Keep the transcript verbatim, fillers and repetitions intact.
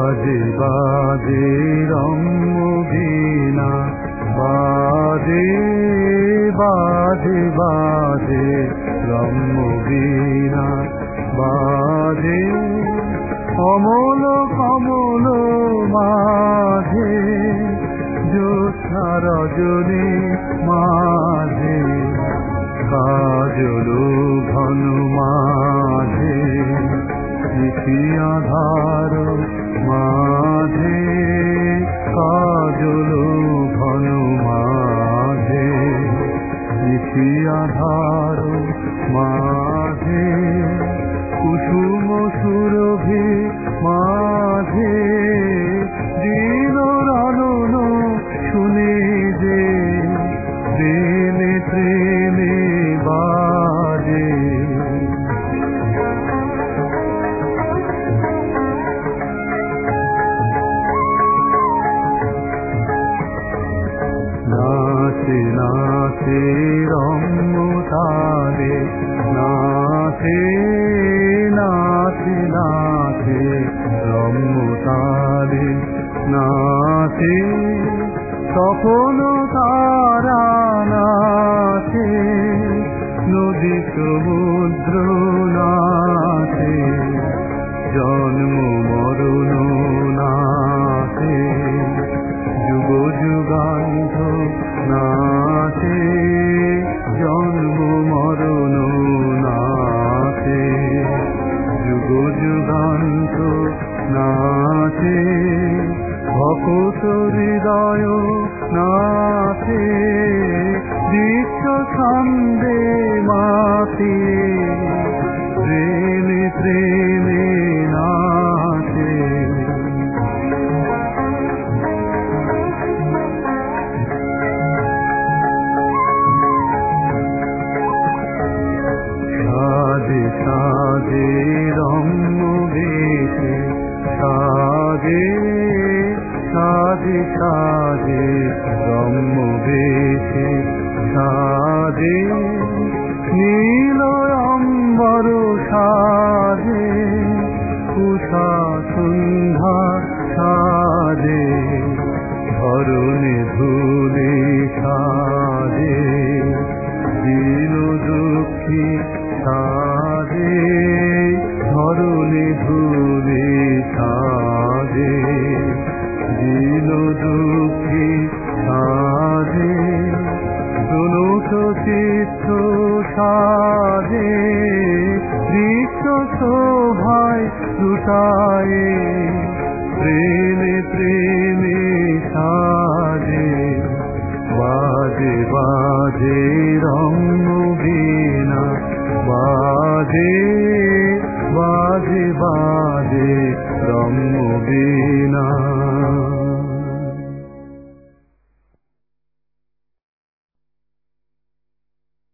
বাজে বাজে রম্যবীণা, বাজে বাজে বাজে রম্যবীণা, বাজে কমল কমল মাঝে, জ্যোৎস্না রজনী মাঝে, কাজল ঘন মাঝে, নিশি আধার মাঝে, কাজল ঘন মাঝে, নিশি আধার মাঝে, কুসুম সুরভি মাঝে, দিল রানন শুনে যে প্রেমে প্রেমে বাজে। নাচে নাচে রম্যতালে, নাচে নাচে নাচে রম্যতালে, নাচে তপন তারা, নাচে নদী সমুদ্র, নাচে জন্ম মরণ, নাচে যুগ যুগান্ত, নাচে জন্ম মরণ, নাচে যুগ যুগান্ত, নাচে ভকত হৃদয়, নাচে বিশ্ব ছন্দে মাতে, প্রেমে প্রেমে নাচে। সাজে সাজে রম্যবেশে, সাজে সাজে সাজে রম্যবেশে, সাজে নীল অম্বর সাজে, উষা সন্ধ্যা সাজে, ধরণী ধূলি সাজে, দীন দুঃখী সাজে, ধরণী ধূলি সাজে, দীন দুঃখী সাজে, প্রণত চিত্ত সাজে, দৃশ্য শোভায় লুটায়ে, প্রেমে প্রেমে সাজে। বাজে বাজে রম্যবীণা, বাজে বাজে বাজে রম্যবীণা।